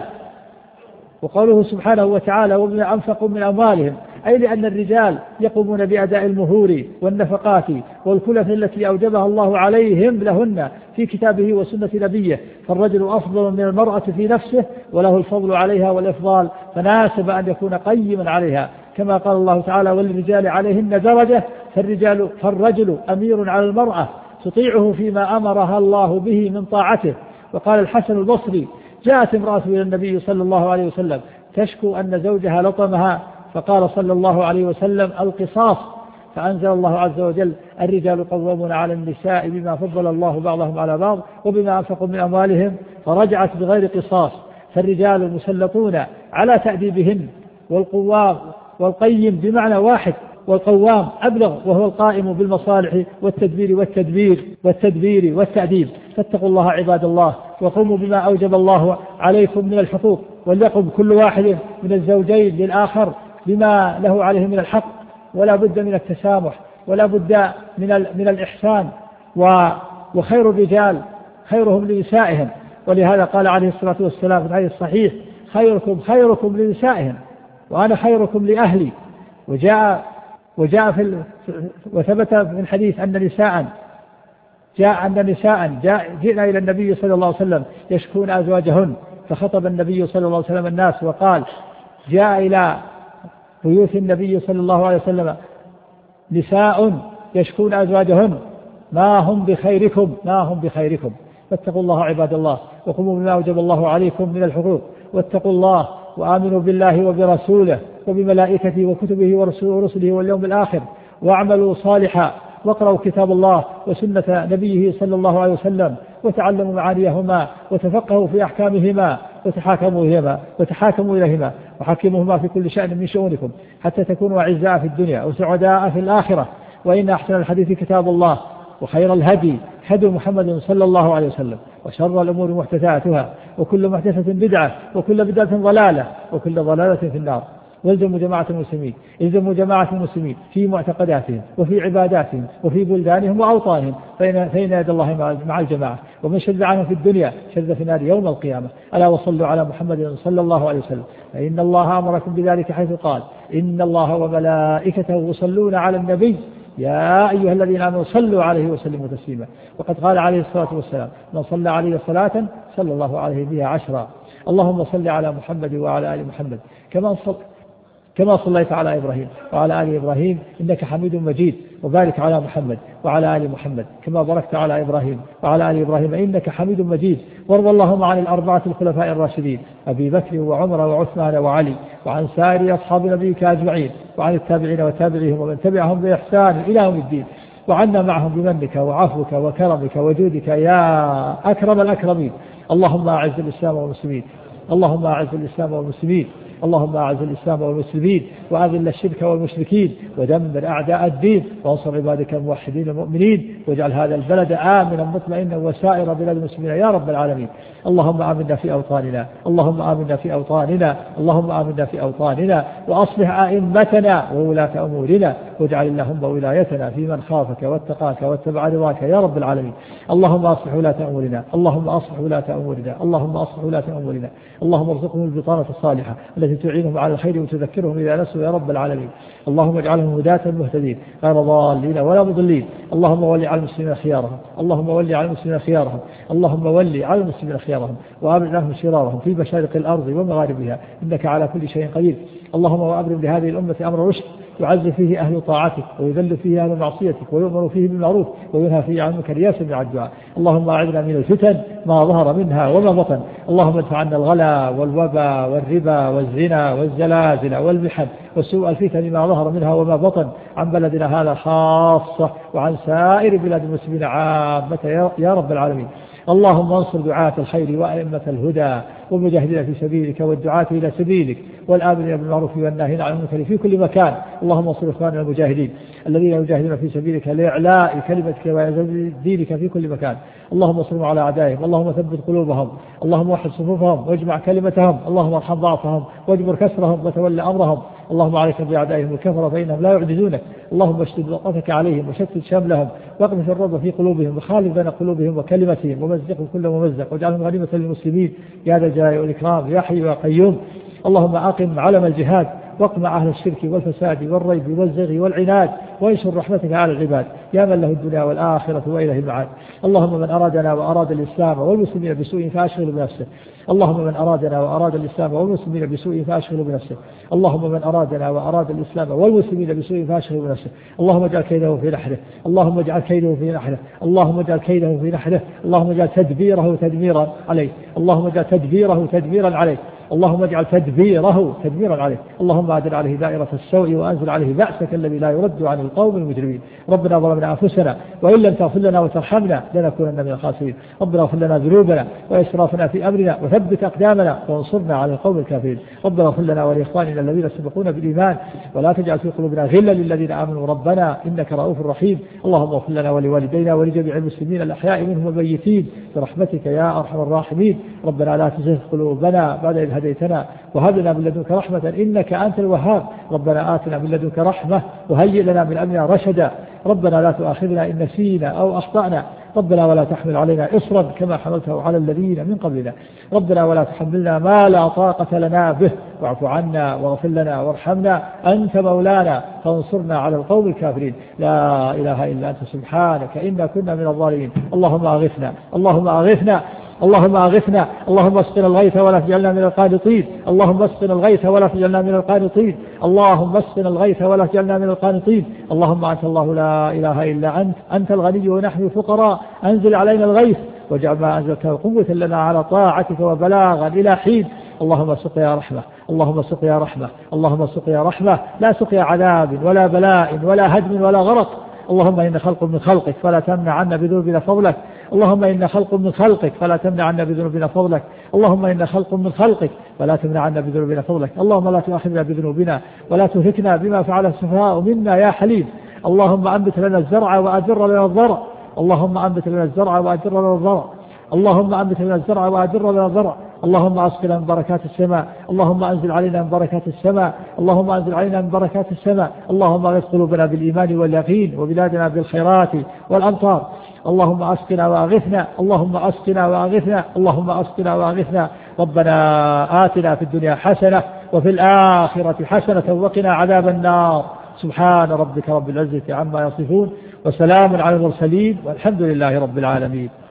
وقوله سبحانه وتعالى: وبما أنفقوا من أموالهم، أي لأن الرجال يقومون بأداء المهور والنفقات والكلف التي أوجبها الله عليهم لهن في كتابه وسنة نبيه، فالرجل أفضل من المرأة في نفسه، وله الفضل عليها والإفضال، فناسب أن يكون قيما عليها، كما قال الله تعالى: وللرجال عليهن درجة، فالرجال فالرجل أمير على المرأة تطيعه فيما أمرها الله به من طاعته. وقال الحسن البصري: جاءت امرأة إلى النبي صلى الله عليه وسلم تشكو أن زوجها لطمها، فقال صلى الله عليه وسلم: القصاص. فأنزل الله عز وجل: الرجال قوامون على النساء بما فضل الله بعضهم على بعض وبما أنفقوا من أموالهم، فرجعت بغير قصاص. فالرجال مسلطون على تأديبهن، والقوام والقيم بمعنى واحد، والقوام أبلغ وهو القائم بالمصالح والتدبير والتدبير والتدبير والتأديب. فاتقوا الله عباد الله، وقوموا بما أوجب الله عليكم من الحقوق، وليقم كل واحد من الزوجين للآخر بما له عليه من الحق، ولا بد من التسامح، ولا بد من من الإحسان. وخير الرجال خيرهم لنسائهم، ولهذا قال عليه الصلاة والسلام في الحديث الصحيح: خيركم خيركم لنسائهم وأنا خيركم لأهلي. وجاء وجاء في وثبت في الحديث أن نساء جاء أن نساء جاء جئنا إلى النبي صلى الله عليه وسلم يشكون أزواجهن، فخطب النبي صلى الله عليه وسلم الناس وقال: جاء إلى بيوت النبي صلى الله عليه وسلم نساء يشكون أزواجهن ما هم بخيركم ما هم بخيركم. فاتقوا الله عباد الله، وقوموا بما أوجب الله عليكم من الحقوق، واتقوا الله وآمنوا بالله وبرسوله وبملائكته وكتبه ورسله واليوم الآخر، واعملوا صالحا، واقرأوا كتاب الله وسنة نبيه صلى الله عليه وسلم، وتعلموا معانيهما، وتفقهوا في أحكامهما، وتحاكموا إليهما وتحاكموا إليهما وحكموهما في كل شأن من شؤونكم، حتى تكونوا أعزاء في الدنيا وسعداء في الآخرة. وإن أحسن الحديث كتاب الله، وخير الهدي هدي محمد صلى الله عليه وسلم، وشر الأمور محدثاتها، وكل محدثة بدعة، وكل بدعة ضلالة، وكل ضلالة في النار. والزموا جماعة المسلمين الزموا جماعة المسلمين في معتقداتهم وفي عباداتهم وفي بلدانهم وأوطانهم، فإن, فإن يد الله مع الجماعة، ومن شذ عنهم في الدنيا شذ في النار يوم القيامة. ألا وصلوا على محمد صلى الله عليه وسلم، فإن الله أمركم بذلك حيث قال: إن الله وملائكته يصلون على النبي يا أيها الذين آمنوا صلوا عليه وسلموا تسليما. وقد قال عليه الصلاة والسلام: من صلى عليه صلاة صلى الله عليه بها عشرا. اللهم صل على محمد وعلى آل محمد كما صل كما صليت على إبراهيم وعلى آل إبراهيم إنك حميد مجيد، وبارك على محمد وعلى آل محمد كما باركت على إبراهيم وعلى آل إبراهيم إنك حميد مجيد. وارض اللهم عن الأربعة الخلفاء الراشدين أبي بكر وعمر وعثمان وعلي، وعن سائر أصحاب نبيك أجمعين، وعن التابعين وتابعيهم ومن تبعهم بإحسان إلى يوم الدين، وعنا معهم بمنك وعفوك وكرمك وجودك يا أكرم الأكرمين. اللهم أعز الإسلام والمسلمين اللهم أعز الإسلام والمسلمين اللهم أعز الإسلام والمسلمين، وأذل الشرك والمشركين، ودمر أعداء الدين، وانصر عبادك الموحدين المؤمنين، واجعل هذا البلد آمنا مطمئنا وسائر بلاد المسلمين يا رب العالمين. اللهم آمنا في أوطاننا اللهم آمنا في أوطاننا اللهم آمنا في أوطاننا وأصلح أئمتنا وولاة أمورنا، واجعل اللهم ولايتنا في من خافك واتقاك واتبع رضاك يا رب العالمين. اللهم أصلح ولاة أمورنا اللهم أصلح ولاة أمورنا اللهم أصلح ولاة أمورنا اللهم ارزقهم البطانة الصالحة التي تعينهم على الخير وتذكرهم إذا نسوا يا رب العالمين. اللهم اجعلهم هداة مهتدين غير ضالين ولا مضلين. اللهم ولي على المسلمين خيارهم اللهم ولي على المسلمين خيارهم اللهم ولي على المسلمين خيارهم وأبعد عنهم شرارهم في مشارق الأرض ومغاربها إنك على كل شيء قدير. اللهم وأبرم لهذه الأمة أمر رشد يعز فيه أهل طاعتك ويذل فيه أهل معصيتك ويؤمر فيه بالمعروف وينهى فيه عن المنكر يا سميع الدعاء. اللهم أعذنا من الفتن ما ظهر منها وما بطن. اللهم ادفع عنا الغلا والوبا والربا والزنا والزلازل والمحن وسوء الفتن ما ظهر منها وما بطن عن بلدنا هذا خاصة وعن سائر بلاد المسلمين عامة يا رب العالمين. اللهم انصر دعاة الخير وأئمة الهدى والمجاهدين في سبيلك والدعاة إلى سبيلك والآمرين بالمعروف والناهين عن المنكر في كل مكان. اللهم انصر إخواننا المجاهدين الذين يجاهدون في سبيلك لإعلاء كلمتك وإعزاز دينك في كل مكان. اللهم انصرهم على أعدائهم، اللهم ثبت قلوبهم، اللهم وحد صفوفهم واجمع كلمتهم، اللهم ارحم ضعفهم واجبر كسرهم وتولى أمرهم. اللهم عليك بأعدائهم الكفر فإنهم لا يعجزونك. اللهم اشدد وطأتك عليهم وشتت شملهم واقذف الرعب في قلوبهم وخالف بين قلوبهم وكلمتهم ومزقهم كل ممزق واجعلهم غنيمة للمسلمين يا ذا الجلال والإكرام يا حي يا قيوم. اللهم أقم علم الجهاد واقمع أهل الشرك والفساد والريب والزغي والعناد وانشر رحمتك على العباد يا من له الدنيا والآخرة وإليه المعاد. اللهم من أرادنا وأراد الإسلام والمسلمين بسوء فأشغله بنفسه. اللهم من أرادنا وأراد الإسلام والمسلمين بسوء فأشغله بنفسه. اللهم من أرادنا وأراد الإسلام والمسلمين بسوء فأشغله بنفسه. اللهم اجعل كيده في نحره، اللهم اجعل كيده في نحره، اللهم اجعل كيده في نحره، اللهم اجعل تدبيره تدميرا عليه، اللهم اجعل تدبيره تدميرا عليه، اللهم اجعل تدبيره تدميرا عليه. اللهم أدر عليه دائرة السوء وأنزل عليه بأسك الذي لا يرد عن القوم المجرمين. ربنا ظلمنا أنفسنا وإن لم تغفر لنا وترحمنا لنكونن من الخاسرين. ربنا اغفر لنا ذنوبنا وإسرافنا في أمرنا وثبت أقدامنا وانصرنا على القوم الكافرين. ربنا اغفر لنا ولإخواننا الذين سبقونا بالإيمان ولا تجعل في قلوبنا غلا للذين آمنوا ربنا إنك رؤوف رحيم. اللهم اغفر لنا ولوالدينا ولجميع المسلمين الأحياء منهم والميتين برحمتك يا أرحم الراحمين. ربنا لا تزغ قلوبنا بعد إذ هديتنا وهب لنا من لدنك رحمة إنك أنت الوهاب. ربنا آتنا من لدنك رحمة وهيئ لنا من أمرنا رشدا. ربنا لا تؤاخذنا إن نسينا أو أخطأنا. ربنا ولا تحمل علينا إصرا كما حملته على الذين من قبلنا. ربنا ولا تحملنا ما لا طاقة لنا به واعف عنا واغفر لنا وارحمنا أنت مولانا فانصرنا على القوم الكافرين. لا إله إلا أنت سبحانك إنا كنا من الظالمين. اللهم أغثنا اللهم أغثنا اللهم أغثنا اللهم اسقنا الغيث ولا تجعلنا من القانطين. اللهم اسقنا الغيث ولا تجعلنا من القانطين. اللهم اسقنا الغيث ولا تجعلنا من القانطين. اللهم أنت الله لا إله إلا أنت أنت الغني ونحن الفقراء أنزل علينا الغيث واجعل ما أنزلته قوة لنا على طاعتك وبلاغا إلى حين. اللهم سقيا رحمة اللهم سقيا رحمة اللهم سقيا رحمة لا سقيا عذاب ولا بلاء ولا هدم ولا غرق. اللهم إن خلق من خلقك فلا تمنع عنا بذنوبنا فضلك. اللهم إن خلق من خلقك فلا تمنع عنا بذنوبنا فضلك. اللهم إن خلق من خلقك فلا تمنع عنا بذنوبنا فضلك. اللهم لا تؤاخذنا بذنوبنا ولا تهلكنا بما فعل السفهاء منا يا حليم. اللهم أنبت لنا الزرع وأجر لنا الضرع. اللهم أنبت لنا الزرع وأجر لنا الضرع. اللهم أنبت لنا الزرع وأجر لنا الضرع. اللهم أسقنا من بركات السماء. اللهم أنزل علينا من بركات السماء. اللهم أنزل علينا من بركات السماء. اللهم اغث قلوبنا بالإيمان واليقين وبلادنا بالخيرات والأمطار. اللهم أسقنا وأغثنا اللهم أسقنا وأغثنا اللهم أسقنا وأغثنا. ربنا آتنا في الدنيا حسنة وفي الآخرة حسنة وقنا عذاب النار. سبحان ربك رب العزة عما يصفون وسلام على المرسلين والحمد لله رب العالمين.